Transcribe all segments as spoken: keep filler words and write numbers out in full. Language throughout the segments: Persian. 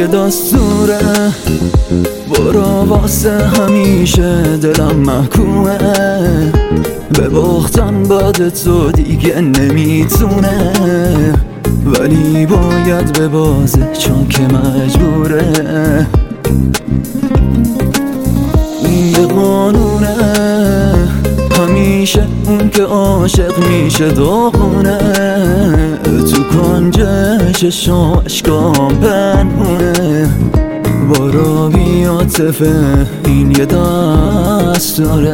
دستوره، برو واسه همیشه دلم محکومه. به باختن بعد تو دیگه نمیتونه، ولی باید ببازه چون که مجبوره. این یه قانونه، همیشه اون که عاشق میشه داغونه. تو کنج چشم اشکام پنهونه، برو بی عاطفه این یه دستوره.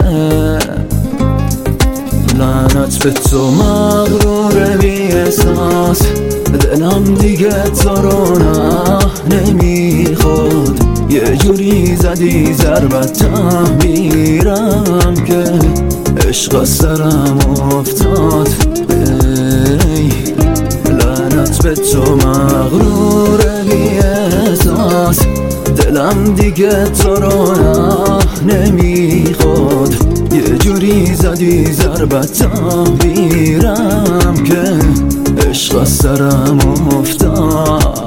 لعنت به تو مغرور بی احساس، دلم دیگه تو رو نه نمیخواد. یه جوری زدی ضربت تعمیرم که عشق از سرم افتاد. ای لعنت به تو مغرور بی احساس، دلم دیگه تو رو نه نمیخواد. یه جوری زدی ضربت تعمیرم که عشق از سرم افتاد.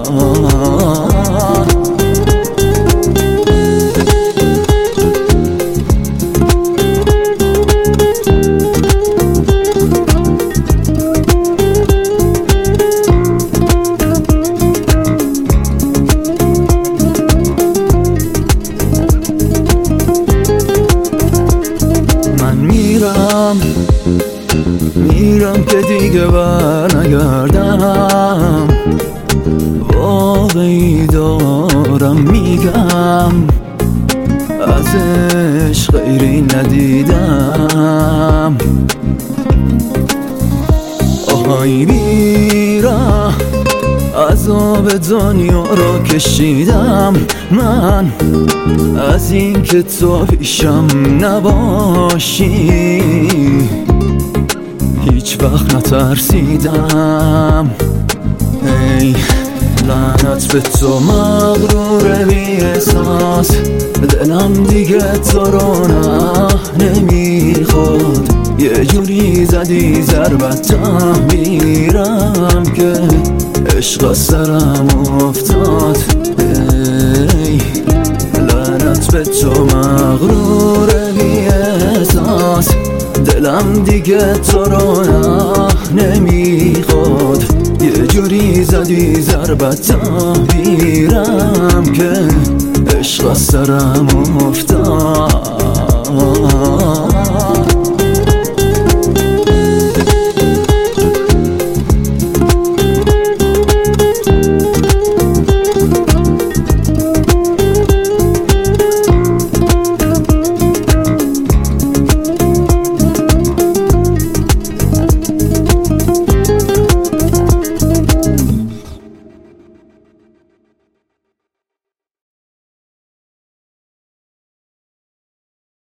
میرم که دیگه بر نگردم، واقعی دارم میگم، ازش غیری ندیدم. آهای میرم، عذاب دنیا رو کشیدم من، از این که تو پیشم نباشی هیچ وقت نترسیدم. ای لعنت به تو مغرور بی احساس، دلم دیگه تو رو نه نمیخواد. یه جوری زدی ضربت تعمیرم که عشق از سرم افتاد. ای لعنت به تو مغرور بی احساس، دلم دیگه تو رو نه نمیخواد. یه جوری زدی ضربت تعمیرم که عشق از سرم افتاد.